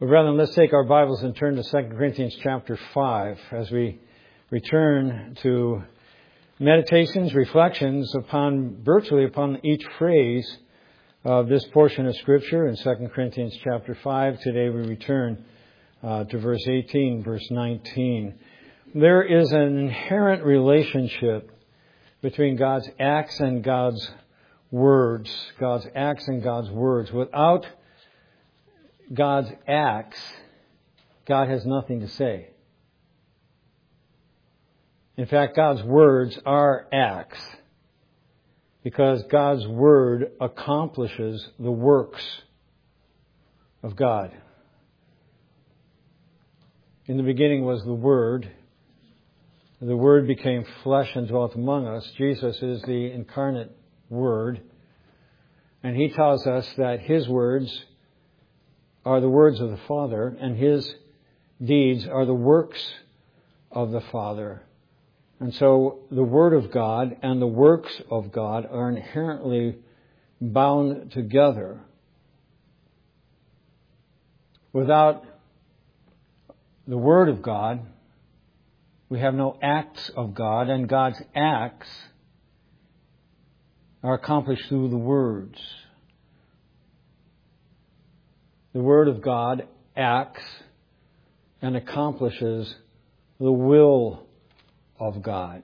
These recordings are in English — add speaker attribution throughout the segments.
Speaker 1: But brethren, let's take our Bibles and turn to 2 Corinthians chapter 5 as we return to meditations, reflections virtually upon each phrase of this portion of Scripture in 2 Corinthians chapter 5. Today we return to verse 18, verse 19. There is an inherent relationship between God's acts and God's words. God's acts and God's words. Without God's acts, God has nothing to say. In fact, God's words are acts because God's word accomplishes the works of God. In the beginning was the Word. The Word became flesh and dwelt among us. Jesus is the incarnate Word. And He tells us that His words are the words of the Father, and His deeds are the works of the Father. And so the Word of God and the works of God are inherently bound together. Without the Word of God, we have no acts of God, and God's acts are accomplished through the words. The Word of God acts and accomplishes the will of God.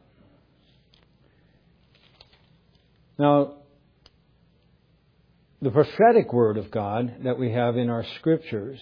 Speaker 1: Now, the prophetic Word of God that we have in our Scriptures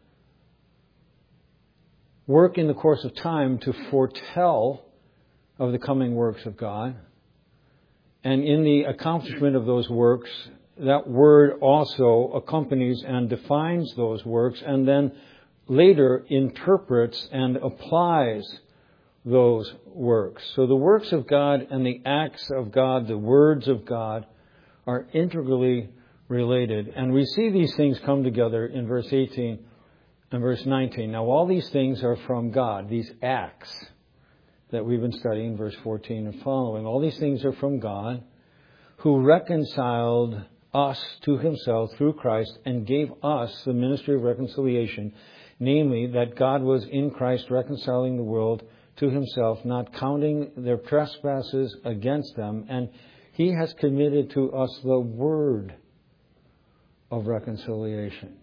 Speaker 1: work in the course of time to foretell of the coming works of God. And in the accomplishment of those works, that Word also accompanies and defines those works and then later interprets and applies those works. So the works of God and the acts of God, the words of God, are integrally related. And we see these things come together in verse 18 and verse 19. Now all these things are from God, these acts that we've been studying, verse 14 and following. All these things are from God, who reconciled us to Himself through Christ and gave us the ministry of reconciliation, namely that God was in Christ reconciling the world to Himself, not counting their trespasses against them, and He has committed to us the word of reconciliation.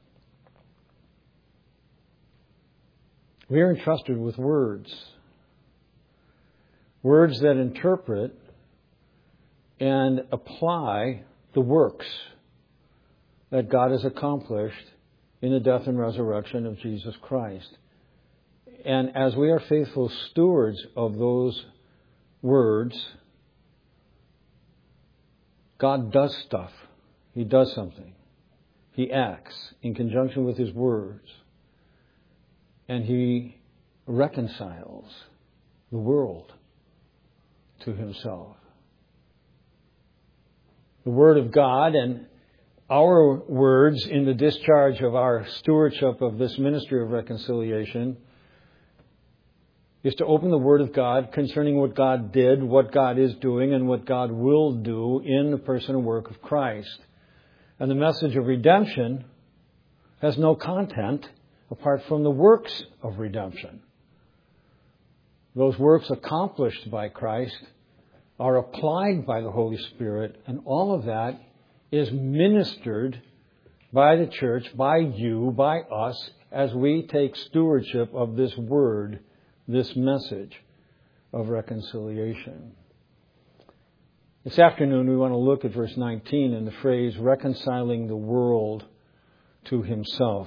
Speaker 1: We are entrusted with words. Words that interpret and apply the works that God has accomplished in the death and resurrection of Jesus Christ. And as we are faithful stewards of those words, God does stuff. He does something. He acts in conjunction with His words. And He reconciles the world to Himself. The Word of God and our words in the discharge of our stewardship of this ministry of reconciliation is to open the Word of God concerning what God did, what God is doing, and what God will do in the person and work of Christ. And the message of redemption has no content apart from the works of redemption. Those works accomplished by Christ are applied by the Holy Spirit, and all of that is ministered by the church, by you, by us, as we take stewardship of this word, this message of reconciliation. This afternoon we want to look at verse 19 and the phrase, reconciling the world to Himself.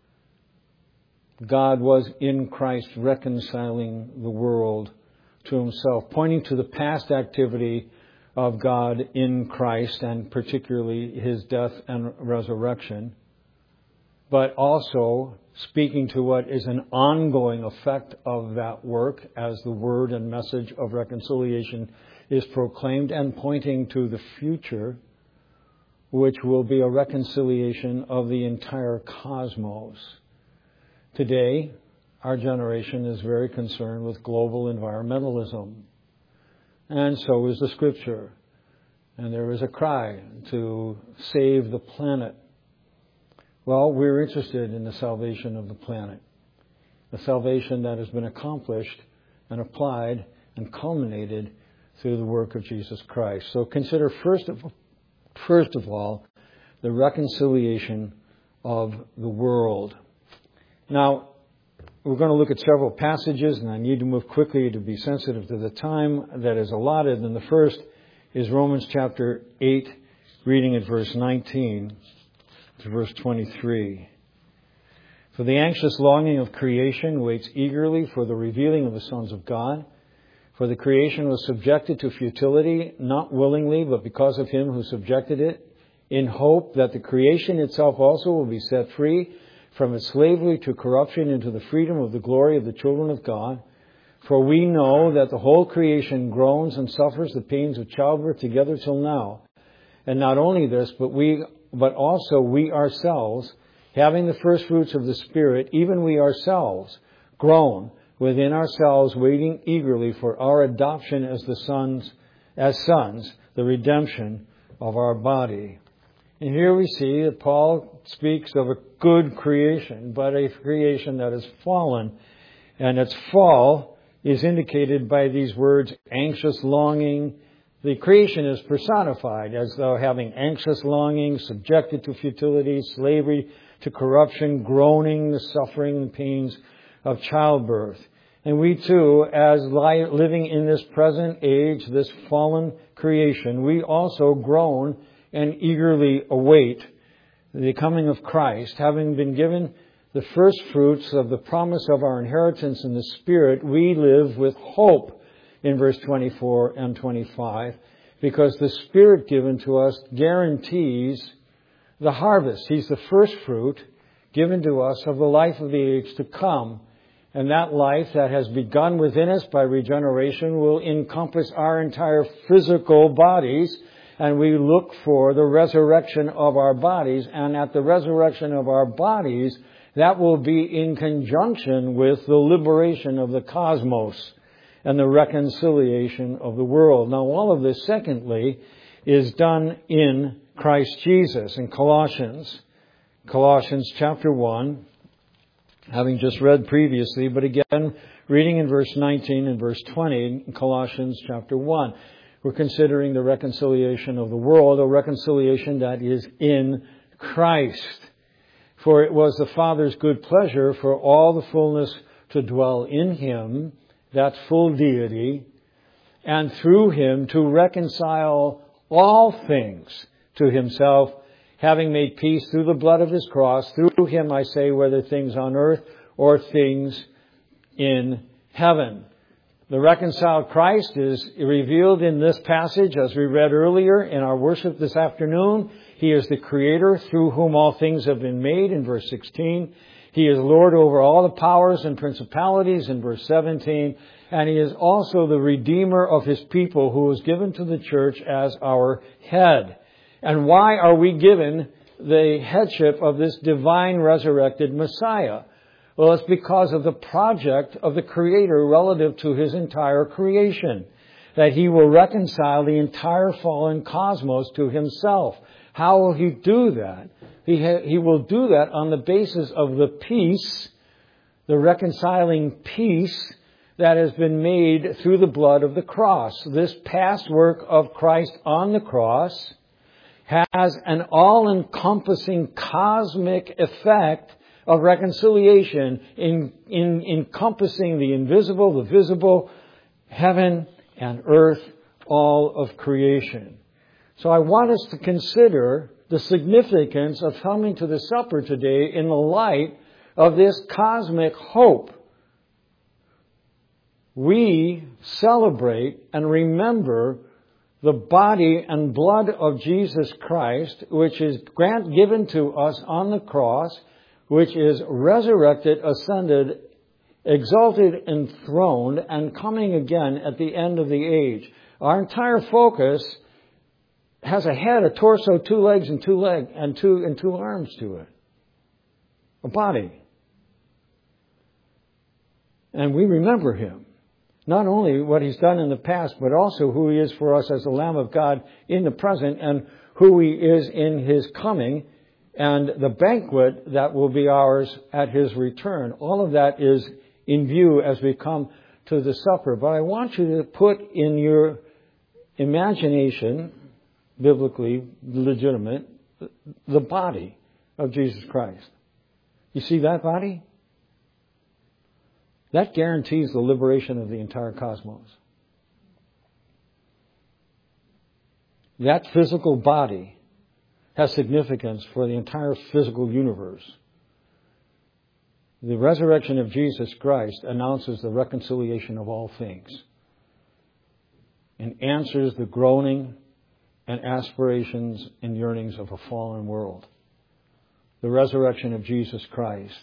Speaker 1: God was in Christ reconciling the world to Himself, pointing to the past activity of God in Christ and particularly His death and resurrection, but also speaking to what is an ongoing effect of that work as the word and message of reconciliation is proclaimed, and pointing to the future, which will be a reconciliation of the entire cosmos. Today, our generation is very concerned with global environmentalism. And so is the Scripture. And there is a cry to save the planet Well, we're interested in the salvation of the planet. The salvation that has been accomplished and applied and culminated through the work of Jesus Christ. So consider first of all the reconciliation of the world. Now, we're going to look at several passages, and I need to move quickly to be sensitive to the time that is allotted. And the first is Romans chapter 8, reading at verse 19 to verse 23. For the anxious longing of creation waits eagerly for the revealing of the sons of God. For the creation was subjected to futility, not willingly, but because of him who subjected it, in hope that the creation itself also will be set free from its slavery to corruption into the freedom of the glory of the children of God. For we know that the whole creation groans and suffers the pains of childbirth together till now. And not only this, but also we ourselves, having the first fruits of the Spirit, even we ourselves groan within ourselves, waiting eagerly for our adoption as sons, the redemption of our body. And here we see that Paul speaks of a good creation, but a creation that has fallen. And its fall is indicated by these words, anxious longing. The creation is personified as though having anxious longing, subjected to futility, slavery to corruption, groaning, the suffering and pains of childbirth. And we too, as living in this present age, this fallen creation, we also groan and eagerly await the coming of Christ. Having been given the first fruits of the promise of our inheritance in the Spirit, we live with hope in verse 24 and 25, because the Spirit given to us guarantees the harvest. He's the first fruit given to us of the life of the age to come. And that life that has begun within us by regeneration will encompass our entire physical bodies. And we look for the resurrection of our bodies. And at the resurrection of our bodies, that will be in conjunction with the liberation of the cosmos and the reconciliation of the world. Now, all of this, secondly, is done in Christ Jesus. In Colossians chapter 1, having just read previously, but again, reading in verse 19 and verse 20 in Colossians chapter 1. We're considering the reconciliation of the world, a reconciliation that is in Christ. For it was the Father's good pleasure for all the fullness to dwell in Him, that full deity, and through Him to reconcile all things to Himself, having made peace through the blood of His cross. Through Him, I say, whether things on earth or things in heaven. The reconciled Christ is revealed in this passage, as we read earlier in our worship this afternoon. He is the Creator through whom all things have been made, in verse 16. He is Lord over all the powers and principalities, in verse 17. And He is also the Redeemer of His people, who was given to the church as our head. And why are we given the headship of this divine resurrected Messiah? Well, it's because of the project of the Creator relative to His entire creation, that He will reconcile the entire fallen cosmos to Himself. How will He do that? He will do that on the basis of the peace, the reconciling peace that has been made through the blood of the cross. This past work of Christ on the cross has an all-encompassing cosmic effect of reconciliation in encompassing the invisible, the visible, heaven and earth, all of creation. So I want us to consider the significance of coming to the supper today in the light of this cosmic hope. We celebrate and remember the body and blood of Jesus Christ, which is given to us on the cross, which is resurrected, ascended, exalted, enthroned, and coming again at the end of the age. Our entire focus has a head, a torso, two legs, and two arms to it. A body. And we remember Him. Not only what He's done in the past, but also who He is for us as the Lamb of God in the present, and who He is in His coming and the banquet that will be ours at His return. All of that is in view as we come to the supper. But I want you to put in your imagination, biblically legitimate, the body of Jesus Christ. You see that body? That guarantees the liberation of the entire cosmos. That physical body has significance for the entire physical universe. The resurrection of Jesus Christ announces the reconciliation of all things and answers the groaning and aspirations and yearnings of a fallen world. The resurrection of Jesus Christ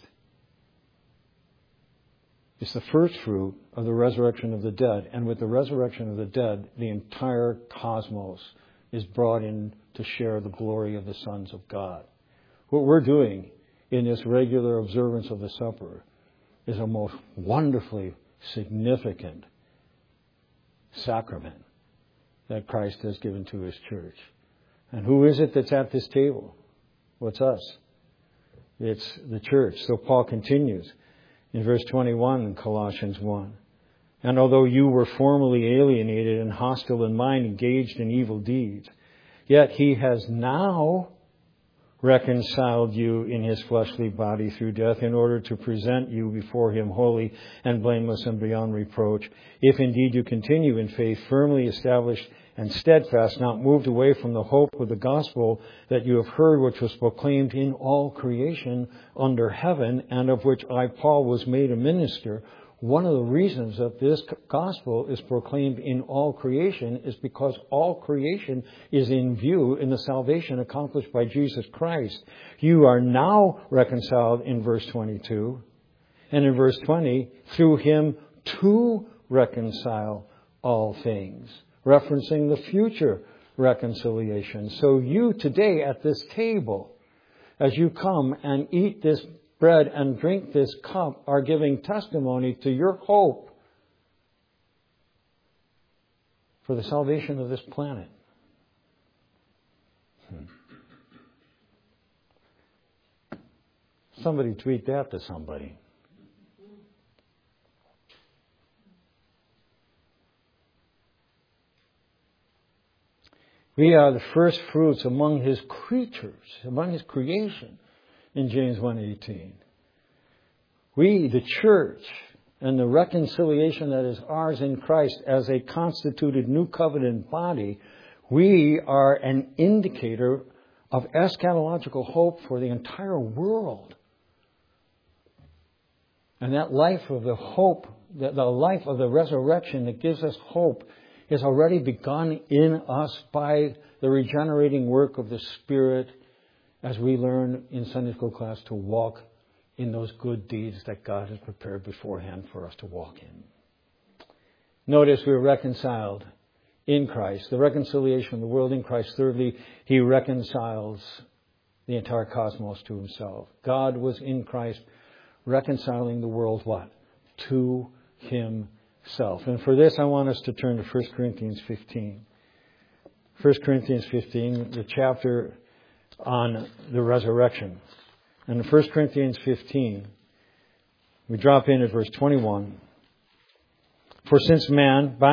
Speaker 1: is the first fruit of the resurrection of the dead. And with the resurrection of the dead, the entire cosmos is brought in to share the glory of the sons of God. What we're doing in this regular observance of the supper is a most wonderfully significant sacrament that Christ has given to His church. And who is it that's at this table? Well, it's us. It's the church. So Paul continues in verse 21 in Colossians 1. And although you were formerly alienated and hostile in mind, engaged in evil deeds, yet He has now reconciled you in His fleshly body through death in order to present you before Him holy and blameless and beyond reproach, if indeed you continue in faith, firmly established and steadfast, not moved away from the hope of the gospel that you have heard, which was proclaimed in all creation under heaven, and of which I, Paul, was made a minister. One of the reasons that this gospel is proclaimed in all creation is because all creation is in view in the salvation accomplished by Jesus Christ. You are now reconciled in verse 22. And in verse 20, through Him to reconcile all things, referencing the future reconciliation. So you today at this table, as you come and eat this bread and drink this cup, are giving testimony to your hope for the salvation of this planet. Somebody tweet that to somebody. We are the first fruits among His creatures, among His creation, in James 1:18. We, the church, and the reconciliation that is ours in Christ as a constituted new covenant body, we are an indicator of eschatological hope for the entire world. And that life of the hope, the life of the resurrection that gives us hope, is already begun in us by the regenerating work of the Spirit, as we learn in Sunday school class to walk in those good deeds that God has prepared beforehand for us to walk in. Notice we're reconciled in Christ. The reconciliation of the world in Christ. Thirdly, He reconciles the entire cosmos to Himself. God was in Christ reconciling the world what? To Himself. And for this I want us to turn to 1 Corinthians 15. 1 Corinthians 15, the chapter on the resurrection. And in 1 Corinthians 15, we drop in at verse 21. For since by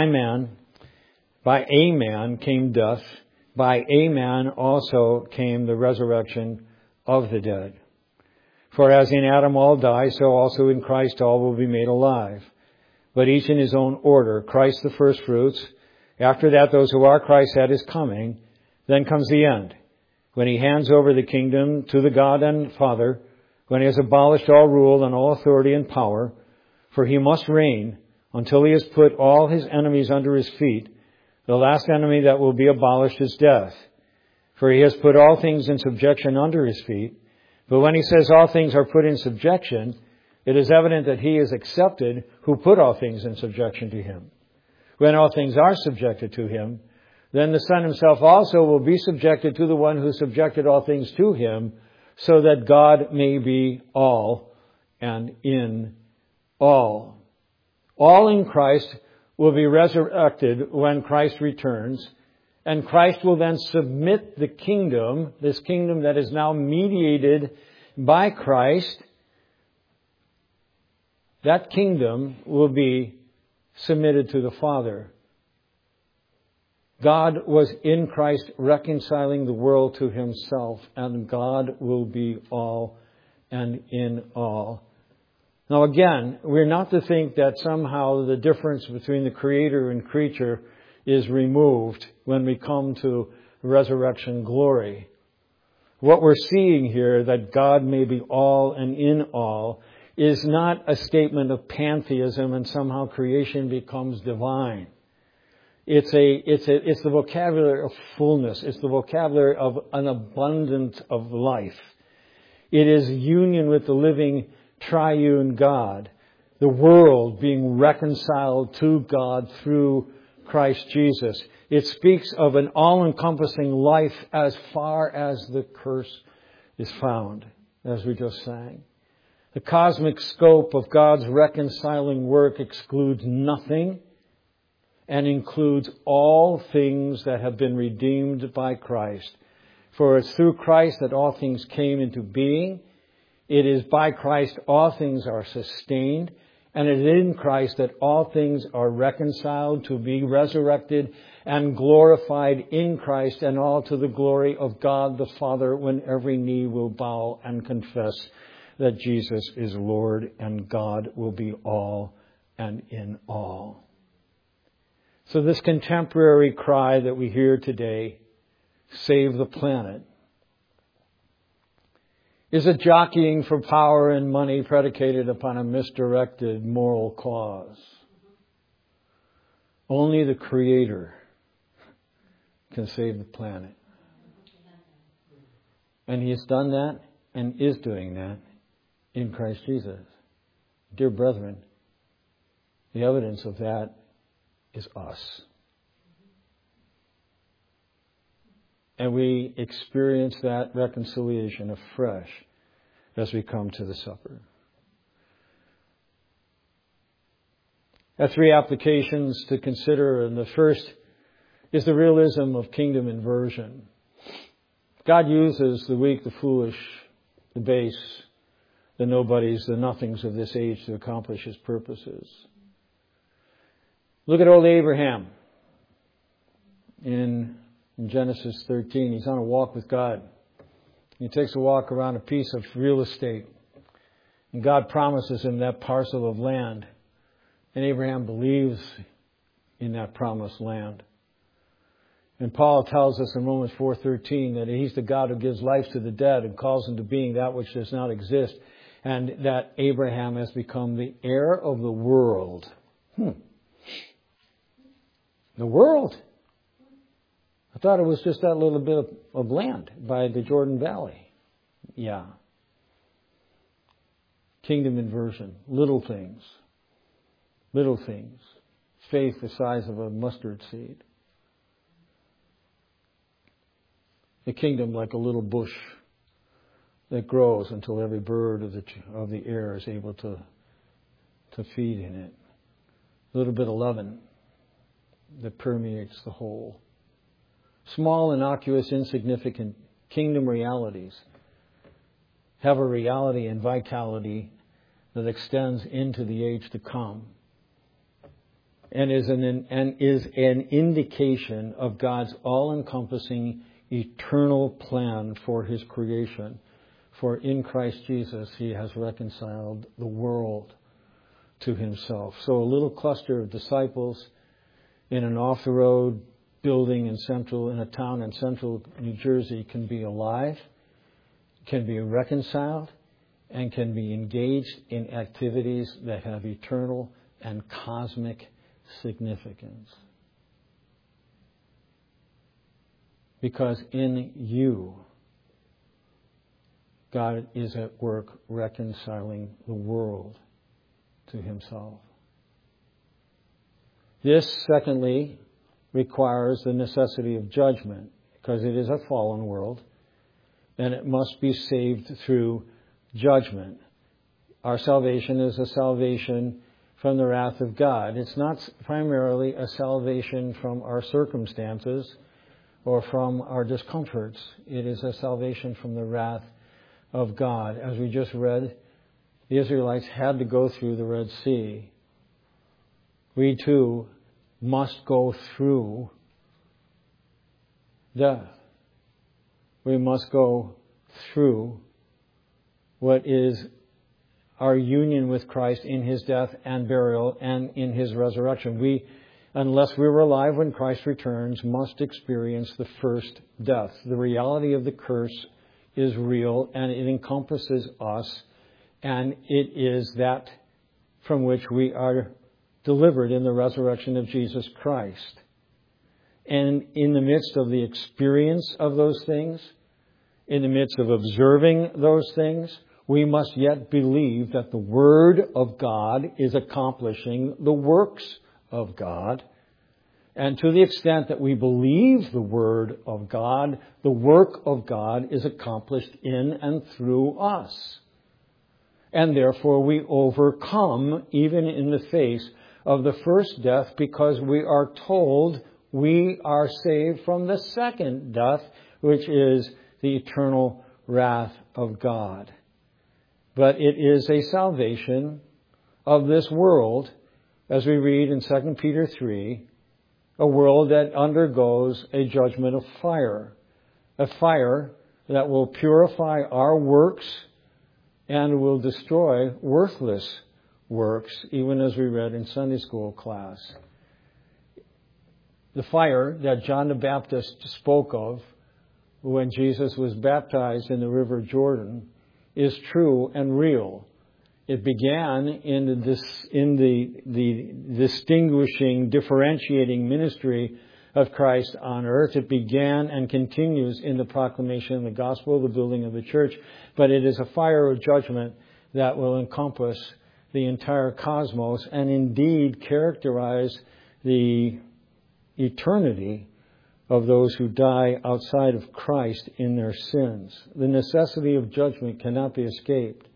Speaker 1: a man came death, by a man also came the resurrection of the dead. For as in Adam all die, so also in Christ all will be made alive. But each in his own order. Christ the first fruits. After that, those who are Christ at His coming. Then comes the end, when He hands over the kingdom to the God and Father, when He has abolished all rule and all authority and power. For He must reign until He has put all His enemies under His feet. The last enemy that will be abolished is death. For He has put all things in subjection under His feet. But when He says all things are put in subjection, it is evident that He is accepted who put all things in subjection to Him. When all things are subjected to Him, then the Son Himself also will be subjected to the one who subjected all things to Him, so that God may be all and in all. All in Christ will be resurrected when Christ returns, And Christ will then submit the kingdom, this kingdom that is now mediated by Christ. That kingdom will be submitted to the Father. God was in Christ reconciling the world to Himself, and God will be all and in all. Now again, we're not to think that somehow the difference between the Creator and creature is removed when we come to resurrection glory. What we're seeing here, that God may be all and in all, is not a statement of pantheism and somehow creation becomes divine. It's the vocabulary of fullness. It's the vocabulary of an abundance of life. It is union with the living triune God. The world being reconciled to God through Christ Jesus. It speaks of an all-encompassing life as far as the curse is found, as we just sang. The cosmic scope of God's reconciling work excludes nothing and includes all things that have been redeemed by Christ. For it's through Christ that all things came into being. It is by Christ all things are sustained. And it is in Christ that all things are reconciled to be resurrected and glorified in Christ, and all to the glory of God the Father, when every knee will bow and confess that Jesus is Lord, and God will be all and in all. So this contemporary cry that we hear today, save the planet, is a jockeying for power and money predicated upon a misdirected moral cause. Only the Creator can save the planet. And He has done that and is doing that in Christ Jesus. Dear brethren, the evidence of that is us. And we experience that reconciliation afresh as we come to the supper. There are three applications to consider, and the first is the realism of kingdom inversion. God uses the weak, the foolish, the base, the nobodies, the nothings of this age to accomplish His purposes. Look at old Abraham in Genesis 13. He's on a walk with God. He takes a walk around a piece of real estate. And God promises him that parcel of land. And Abraham believes in that promised land. And Paul tells us in Romans 4:13 that He's the God who gives life to the dead and calls into being that which does not exist. And that Abraham has become the heir of the world. The world. I thought it was just that little bit of land by the Jordan Valley. Yeah. Kingdom inversion. Little things. Little things. Faith the size of a mustard seed. The kingdom like a little bush that grows until every bird of the air is able to feed in it. A little bit of leaven that permeates the whole. Small, innocuous, insignificant kingdom realities have a reality and vitality that extends into the age to come, and is an indication of God's all-encompassing eternal plan for His creation. For in Christ Jesus He has reconciled the world to Himself. So a little cluster of disciples in an off-the-road building in a town in central New Jersey can be alive, can be reconciled, and can be engaged in activities that have eternal and cosmic significance. Because in you, God is at work reconciling the world to Himself. This, secondly, requires the necessity of judgment, because it is a fallen world, and it must be saved through judgment. Our salvation is a salvation from the wrath of God. It's not primarily a salvation from our circumstances, or from our discomforts. It is a salvation from the wrath of God. As we just read, the Israelites had to go through the Red Sea. We too must go through death. We must go through what is our union with Christ in His death and burial and in His resurrection. We, unless we were alive when Christ returns, must experience the first death. The reality of the curse is real, and it encompasses us, and it is that from which we are delivered in the resurrection of Jesus Christ. And in the midst of the experience of those things, in the midst of observing those things, we must yet believe that the Word of God is accomplishing the works of God. And to the extent that we believe the Word of God, the work of God is accomplished in and through us. And therefore we overcome even in the face of the first death, because we are told we are saved from the second death, which is the eternal wrath of God. But it is a salvation of this world, as we read in 2 Peter 3, a world that undergoes a judgment of fire, a fire that will purify our works and will destroy worthless works, even as we read in Sunday school class. The fire that John the Baptist spoke of when Jesus was baptized in the River Jordan is true and real. It began in the distinguishing, differentiating ministry of Christ on earth. It began and continues in the proclamation of the gospel, the building of the church. But it is a fire of judgment that will encompass the entire cosmos and indeed characterize the eternity of those who die outside of Christ in their sins. The necessity of judgment cannot be escaped.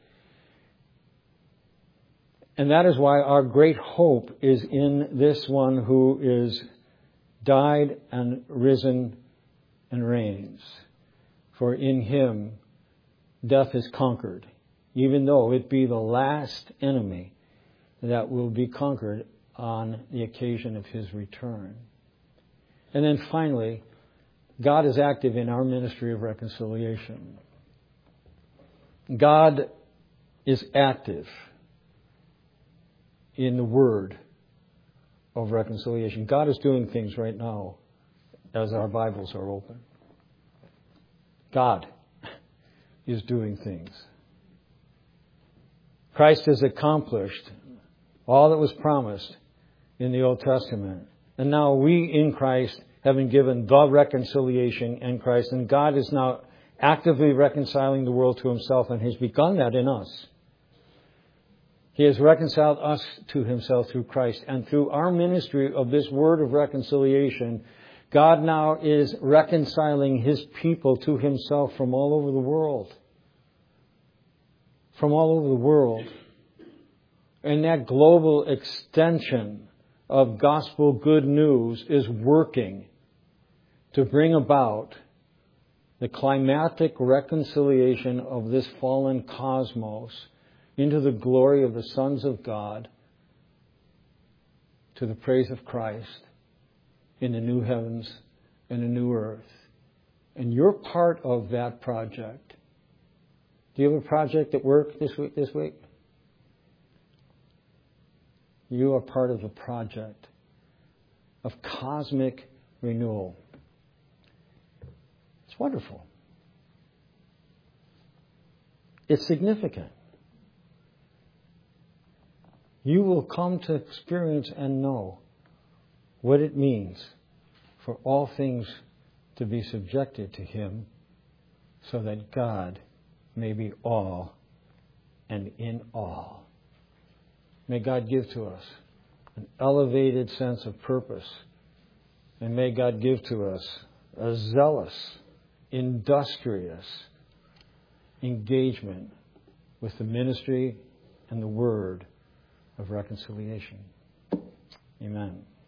Speaker 1: And that is why our great hope is in this one who is died and risen and reigns. For in Him death is conquered, even though it be the last enemy that will be conquered on the occasion of His return. And then finally, God is active in our ministry of reconciliation. God is active in the word of reconciliation. God is doing things right now as our Bibles are open. God is doing things. Christ has accomplished all that was promised in the Old Testament. And now we in Christ have been given the reconciliation in Christ. And God is now actively reconciling the world to Himself, and He's begun that in us. He has reconciled us to Himself through Christ. And through our ministry of this word of reconciliation, God now is reconciling His people to Himself from all over the world. From all over the world. And that global extension of gospel good news is working to bring about the climatic reconciliation of this fallen cosmos into the glory of the sons of God, to the praise of Christ in the new heavens and the new earth. And you're part of that project. Do you have a project at work this week? You are part of the project of cosmic renewal. It's wonderful. It's significant. You will come to experience and know what it means for all things to be subjected to Him, so that God may be all and in all. May God give to us an elevated sense of purpose. And may God give to us a zealous, industrious engagement with the ministry and the word of reconciliation. Amen.